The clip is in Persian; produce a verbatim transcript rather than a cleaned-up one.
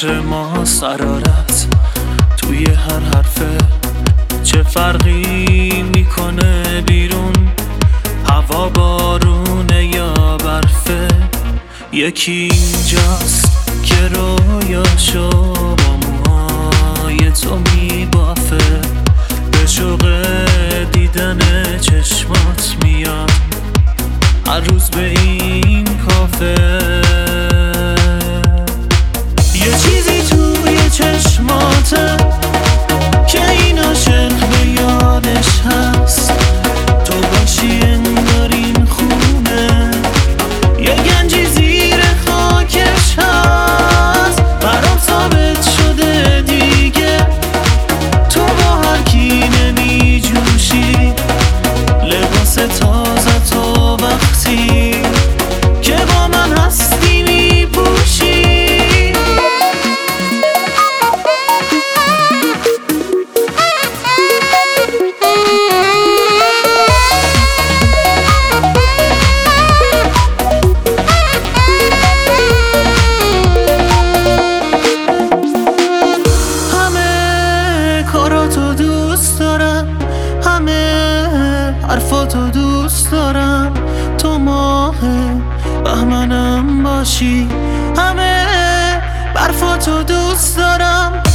عطر ما سرارت توی هر حرفه، چه فرقی میکنه بیرون هوا بارونه یا برفه. یکی اینجاست که رویاشو با موهای تو میبافه، به شوق دیدن چشمات میاد هر روز به این کافه. یه چیزی توی چشماته که این عاشق به یادش هست، تو باشی انگار این خونه یه گنجی زیر خاکش هست. برام ثابت شده دیگه تو با هر کی نمی جوشی، لباس تازه تو وقتی که با من هستی می پوشی. کاراتو دوست دارم، همه حرفاتو دوست دارم، تو ماه بهمنم باشی، همه برفاتو دوست دارم.